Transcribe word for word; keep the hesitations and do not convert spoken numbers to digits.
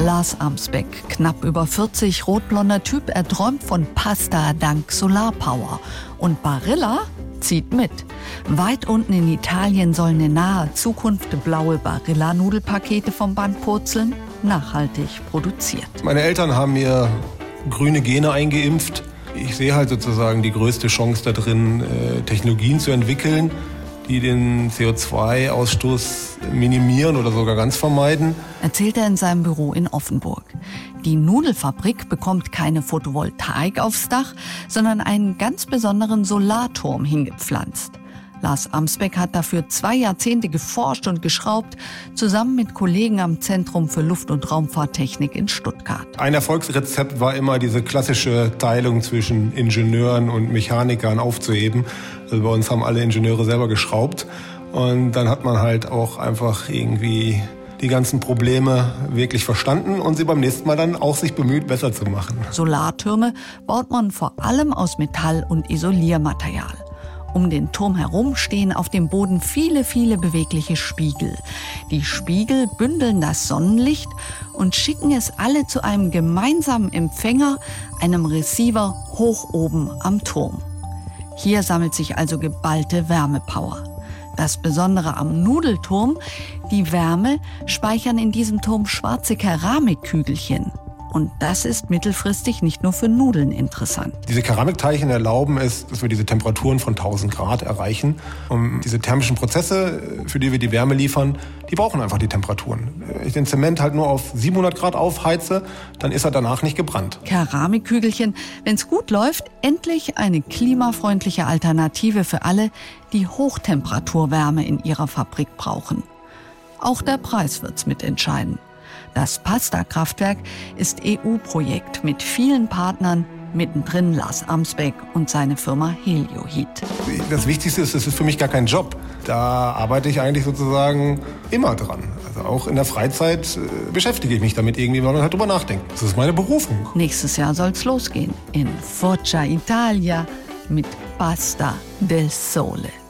Lars Amsbeck, knapp über vierzig, rotblonder Typ, er träumt von Pasta dank Solarpower. Und Barilla zieht mit. Weit unten in Italien sollen in naher Zukunft blaue Barilla-Nudelpakete vom Band purzeln, nachhaltig produziert. Meine Eltern haben mir grüne Gene eingeimpft. Ich sehe halt sozusagen die größte Chance da drin, Technologien zu entwickeln, die den C O zwei Ausstoß minimieren oder sogar ganz vermeiden. Erzählt er in seinem Büro in Offenburg. Die Nudelfabrik bekommt keine Photovoltaik aufs Dach, sondern einen ganz besonderen Solarturm hingepflanzt. Lars Amsbeck hat dafür zwei Jahrzehnte geforscht und geschraubt, zusammen mit Kollegen am Zentrum für Luft- und Raumfahrttechnik in Stuttgart. Ein Erfolgsrezept war immer, diese klassische Teilung zwischen Ingenieuren und Mechanikern aufzuheben. Also bei uns haben alle Ingenieure selber geschraubt. Und dann hat man halt auch einfach irgendwie die ganzen Probleme wirklich verstanden und sie beim nächsten Mal dann auch sich bemüht, besser zu machen. Solartürme baut man vor allem aus Metall und Isoliermaterial. Um den Turm herum stehen auf dem Boden viele, viele bewegliche Spiegel. Die Spiegel bündeln das Sonnenlicht und schicken es alle zu einem gemeinsamen Empfänger, einem Receiver hoch oben am Turm. Hier sammelt sich also geballte Wärmepower. Das Besondere am Nudelturm: die Wärme speichern in diesem Turm schwarze Keramikkügelchen. Und das ist mittelfristig nicht nur für Nudeln interessant. Diese Keramikteilchen erlauben es, dass wir diese Temperaturen von tausend Grad erreichen. Und diese thermischen Prozesse, für die wir die Wärme liefern, die brauchen einfach die Temperaturen. Wenn ich den Zement halt nur auf siebenhundert Grad aufheize, dann ist er danach nicht gebrannt. Keramikkügelchen, wenn's gut läuft, endlich eine klimafreundliche Alternative für alle, die Hochtemperaturwärme in ihrer Fabrik brauchen. Auch der Preis wird's mitentscheiden. Das Pasta-Kraftwerk ist E U-Projekt mit vielen Partnern, mittendrin Lars Amsbeck und seine Firma Helioheat. Das Wichtigste ist, es ist für mich gar kein Job. Da arbeite ich eigentlich sozusagen immer dran. Also auch in der Freizeit äh, beschäftige ich mich damit irgendwie, weil man halt drüber nachdenkt. Das ist meine Berufung. Nächstes Jahr soll's losgehen in Foggia Italia mit Pasta del Sole.